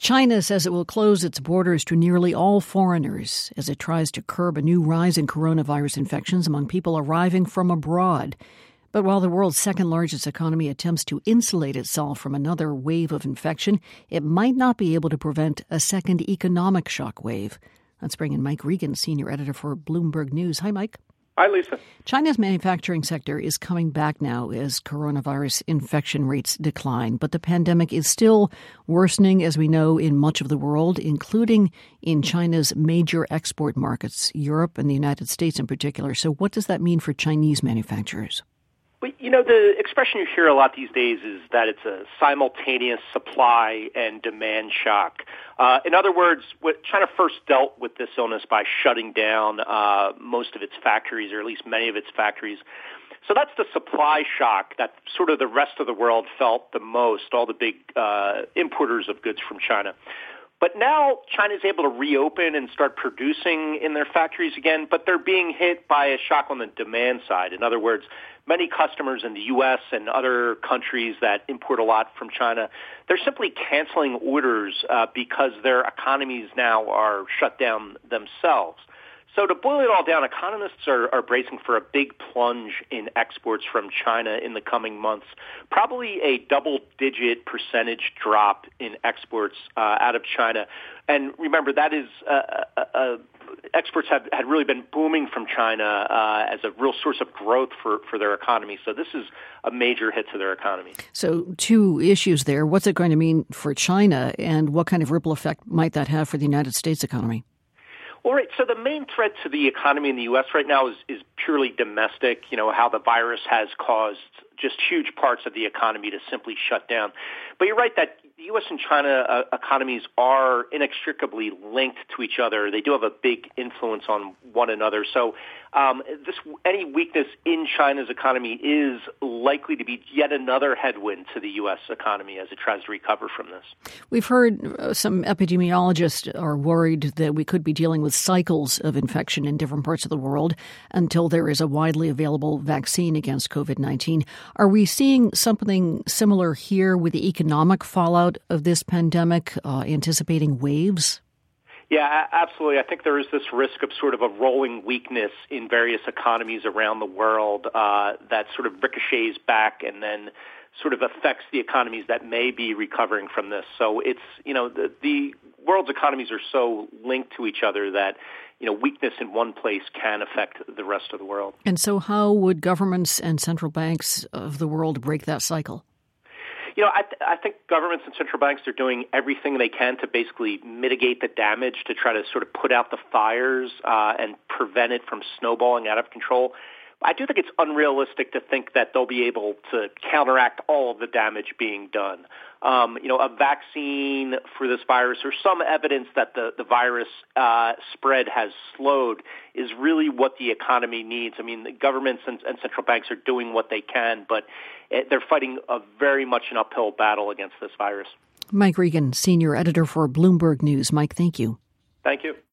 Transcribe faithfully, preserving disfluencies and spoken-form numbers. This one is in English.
China says it will close its borders to nearly all foreigners as it tries to curb a new rise in coronavirus infections among people arriving from abroad. But while the world's second largest economy attempts to insulate itself from another wave of infection, it might not be able to prevent a second economic shock wave. Let's bring in Mike Regan, senior editor for Bloomberg News. Hi, Mike. Hi, Lisa. China's manufacturing sector is coming back now as coronavirus infection rates decline, but the pandemic is still worsening, as we know, in much of the world, including in China's major export markets, Europe and the United States in particular. So what does that mean for Chinese manufacturers? Well, you know, the expression you hear a lot these days is that it's a simultaneous supply and demand shock. Uh, in other words, what China first dealt with this illness by shutting down uh, most of its factories, or at least many of its factories. So that's the supply shock that sort of the rest of the world felt the most, all the big uh, importers of goods from China. But now China is able to reopen and start producing in their factories again, but they're being hit by a shock on the demand side. In other words, many customers in the U S and other countries that import a lot from China, they're simply canceling orders uh, because their economies now are shut down themselves. So to boil it all down, economists are, are bracing for a big plunge in exports from China in the coming months, probably a double-digit percentage drop in exports uh, out of China. And remember, that is uh, uh, uh, exports have had really been booming from China uh, as a real source of growth for, for their economy. So this is a major hit to their economy. So two issues there. What's it going to mean for China, and what kind of ripple effect might that have for the United States economy? All right. So the main threat to the economy in the U S right now is, is purely domestic, you know, how the virus has caused just huge parts of the economy to simply shut down. But you're right that the U S and China uh, economies are inextricably linked to each other. They do have a big influence on one another. So um, this any weakness in China's economy is likely to be yet another headwind to the U S economy as it tries to recover from this. We've heard uh, some epidemiologists are worried that we could be dealing with cycles of infection in different parts of the world until there is a widely available vaccine against COVID nineteen. Are we seeing something similar here with the economic fallout of this pandemic, uh, anticipating waves? Yeah, absolutely. I think there is this risk of sort of a rolling weakness in various economies around the world uh, that sort of ricochets back and then sort of affects the economies that may be recovering from this. So it's, you know, the, the world's economies are so linked to each other that, you know, weakness in one place can affect the rest of the world. And so how would governments and central banks of the world break that cycle? You know, I, th- I think governments and central banks are doing everything they can to basically mitigate the damage, to try to sort of put out the fires uh, and prevent it from snowballing out of control. I do think it's unrealistic to think that they'll be able to counteract all of the damage being done. Um, you know, a vaccine for this virus or some evidence that the, the virus uh, spread has slowed is really what the economy needs. I mean, the governments and, and central banks are doing what they can, but they're fighting a very much an uphill battle against this virus. Mike Regan, senior editor for Bloomberg News. Mike, thank you. Thank you.